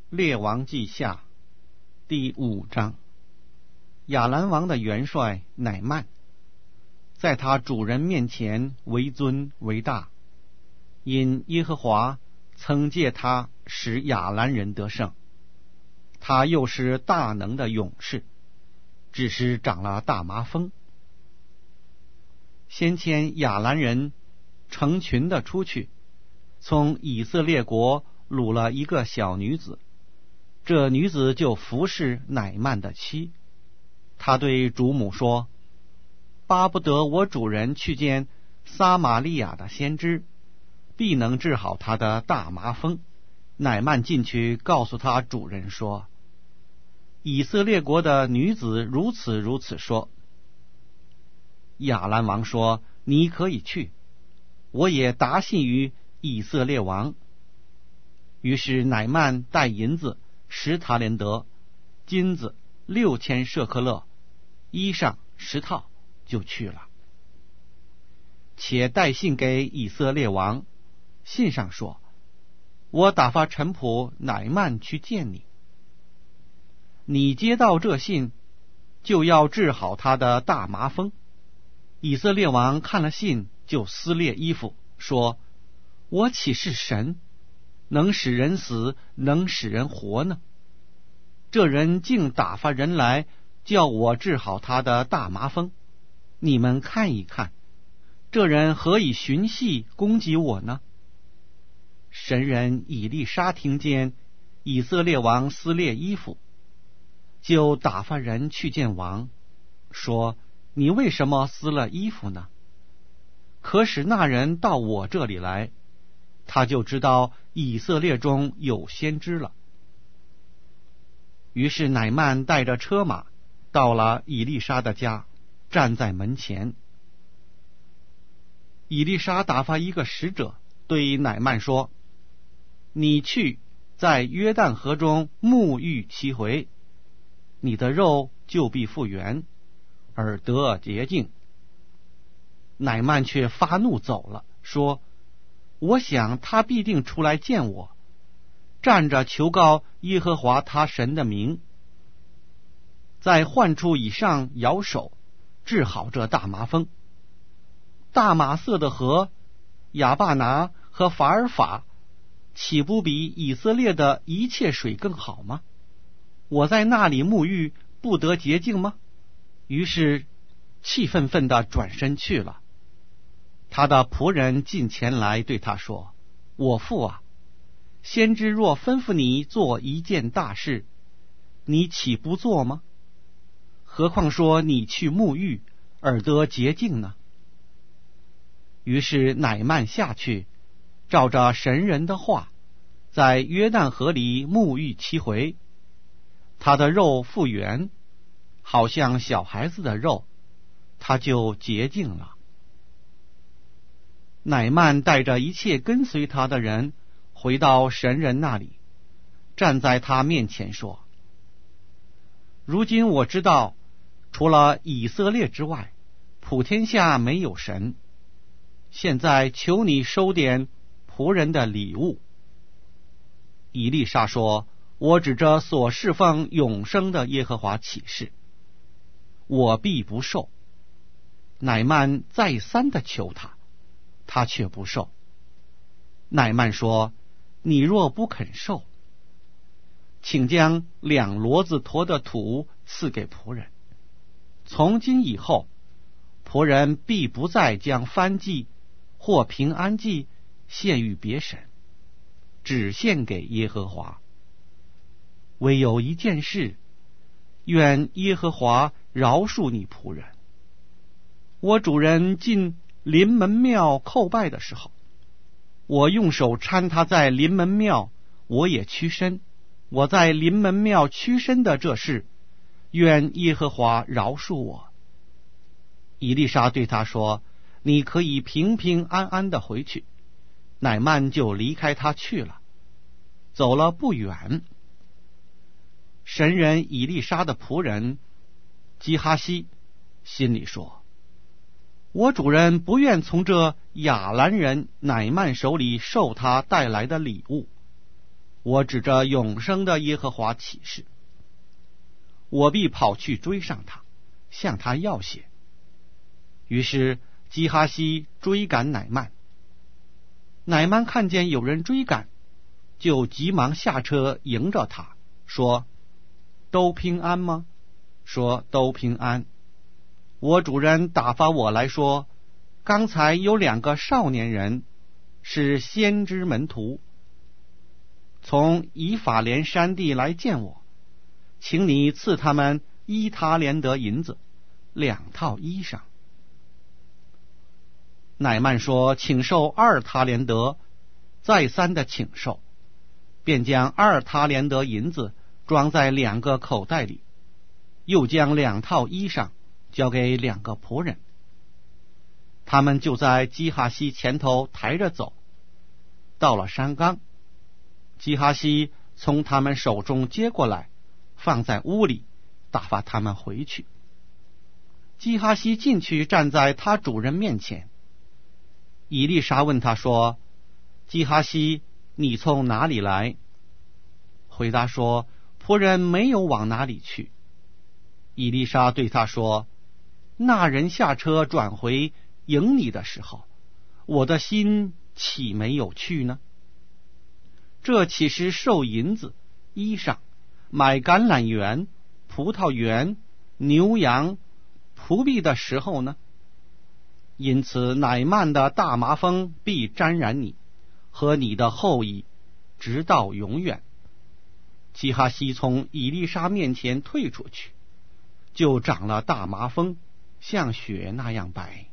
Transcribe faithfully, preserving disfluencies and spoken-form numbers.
列王记下第五章。亚兰王的元帅乃曼，在他主人面前为尊为大，因耶和华曾借他使亚兰人得胜。他又是大能的勇士，只是长了大麻风。先前亚兰人成群的出去，从以色列国掳了一个小女子，这女子就服侍乃曼的妻。他对主母说，巴不得我主人去见撒玛利亚的先知，必能治好他的大麻风。乃曼进去告诉他主人说，以色列国的女子如此如此说。亚兰王说，你可以去，我也答信于以色列王。于是乃曼带银子十塔连德，金子六千舍克勒，衣裳十套，就去了。且带信给以色列王，信上说，我打发臣仆乃曼去见你，你接到这信，就要治好他的大麻风。以色列王看了信，就撕裂衣服，说，我岂是神，能使人死，能使人活呢？这人竟打发人来，叫我治好他的大麻风。你们看一看，这人何以寻隙攻击我呢？神人以利沙听见以色列王撕裂衣服，就打发人去见王，说，你为什么撕了衣服呢？可使那人到我这里来，他就知道以色列中有先知了。于是乃曼带着车马到了以利沙的家，站在门前。以利沙打发一个使者对乃曼说，你去在约旦河中沐浴七回，你的肉就必复原，而得洁净。乃曼却发怒走了，说，我想他必定出来见我，站着求告耶和华他神的名，在患处以上摇手，治好这大麻风。大马色的河亚巴拿和法尔法，岂不比以色列的一切水更好吗？我在那里沐浴，不得洁净吗？于是气愤愤地转身去了。他的仆人近前来对他说，我父啊，先知若吩咐你做一件大事，你岂不做吗？何况说你去沐浴而得洁净呢？于是乃曼下去，照着神人的话，在约旦河里沐浴七回，他的肉复原，好像小孩子的肉，他就洁净了。乃曼带着一切跟随他的人回到神人那里，站在他面前说，如今我知道，除了以色列之外，普天下没有神。现在求你收点仆人的礼物。以利沙说，我指着所侍奉永生的耶和华起誓，我必不受。乃曼再三的求他，他却不受。乃曼说，你若不肯受，请将两骡子驮的土赐给仆人。从今以后，仆人必不再将燔祭或平安祭献与别神，只献给耶和华。唯有一件事，愿耶和华饶恕你仆人。我主人进临门庙叩拜的时候，我用手搀他在临门庙，我也屈身。我在临门庙屈身的这事，愿耶和华饶恕我。以利沙对他说，你可以平平安安的回去。乃曼就离开他去了，走了不远。神人以利沙的仆人基哈西心里说，我主人不愿从这亚兰人乃曼手里受他带来的礼物， 我指着永生的耶和华起誓，我必跑去追上他，向他要血。于是基哈西追赶乃曼，乃曼看见有人追赶，就急忙下车迎着他，说：都平安吗？说都平安。我主人打发我来说，刚才有两个少年人是先知门徒，从以法莲山地来见我，请你赐他们一他连得银子，两套衣裳。乃曼说：请受二他连得，再三的请受，便将二他连得银子装在两个口袋里，又将两套衣裳交给两个仆人。他们就在基哈西前头抬着走，到了山冈，基哈西从他们手中接过来，放在屋里，打发他们回去。基哈西进去站在他主人面前，以利沙问他说：基哈西，你从哪里来？回答说：仆人没有往哪里去。以利沙对他说：那人下车转回迎你的时候，我的心岂没有去呢？这岂是受银子、衣裳、买橄榄园、葡萄园、牛羊、仆婢的时候呢？因此乃曼的大麻风必沾染你和你的后裔，直到永远。基哈西从以利沙面前退出去，就长了大麻风，像雪那样白。